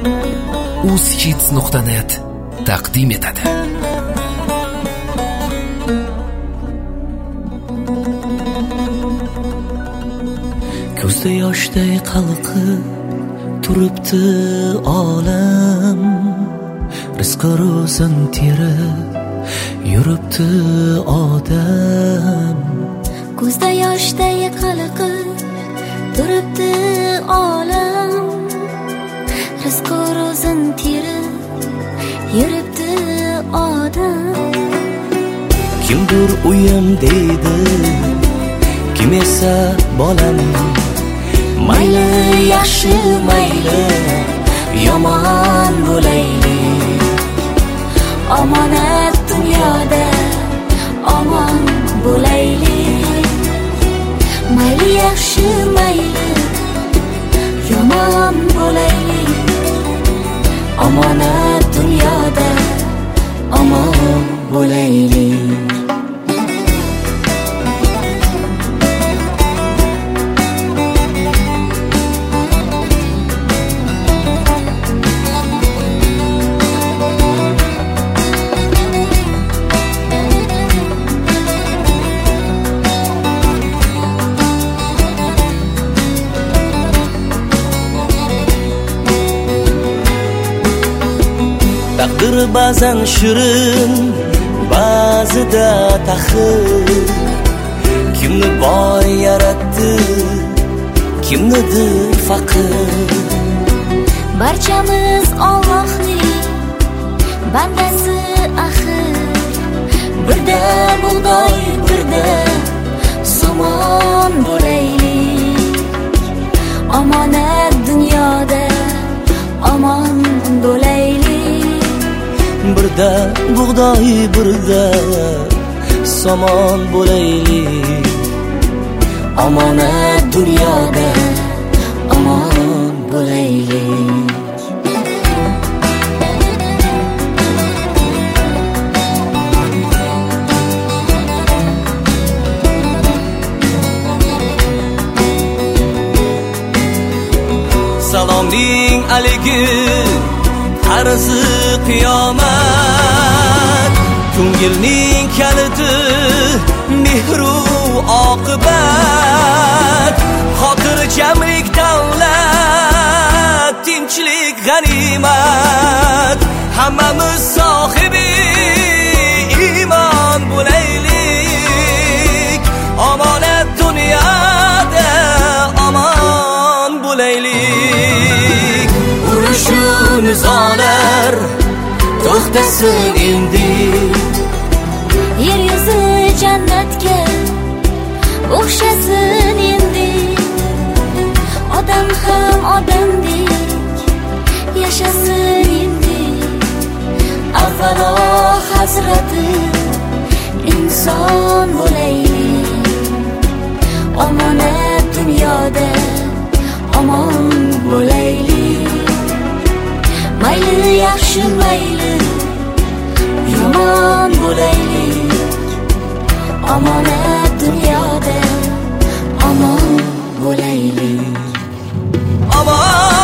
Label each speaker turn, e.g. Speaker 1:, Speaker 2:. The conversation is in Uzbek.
Speaker 1: uzhits.net taqdim etadi.
Speaker 2: Ko'zda yoshday qalqib turibdi olam, rizqi ro'zin terib yuribdi odam.
Speaker 3: Ko'zda yoshday qalqib turibdi olam, rizqi ro'zin terib yuribdi odam.
Speaker 2: Kimdir uyim deydi, kim esa bolam. Mayli yaxshi mayli yomon bo'laylik, omonat dunyoda omon bo'laylik. Mayli yaxshi mayli yomon bo'laylik, omonat dunyoda omon bo'laylik. Taqdir ba'zan shirin, ba'zida taxir. Kimni boy yaratdi, kimnidir faqir.
Speaker 3: Barchamiz Allohning bandasi axir. Birda bug'doy, birda somon bo'laylik. Omonat dunyoda omon bo'laylik.
Speaker 2: Birda bug'doy, birda somon bo'laylik. Omonat dunyoda omon bo'laylik. Salomning aligi arzi qiyomat, ko'ngilning kaliti mehru oqibat. Xotirjamlik davlat, tinchlik g'animat. Hammamiz sohibi iymon bo'laylik, omonat dunyoda omon bo'laylik. Urushu nizolar to'xtasin endi,
Speaker 3: yer yuzi jannatga o'xshasin endi. Odam ham odamdek yashasin endi. Avvalo hazrati inson bo'laylik, omonat dunyoda omon bo'laylik. Mayli yaxshi mayli yomon bo'laylik, omonat dunyoda omon bo'laylik.
Speaker 2: omon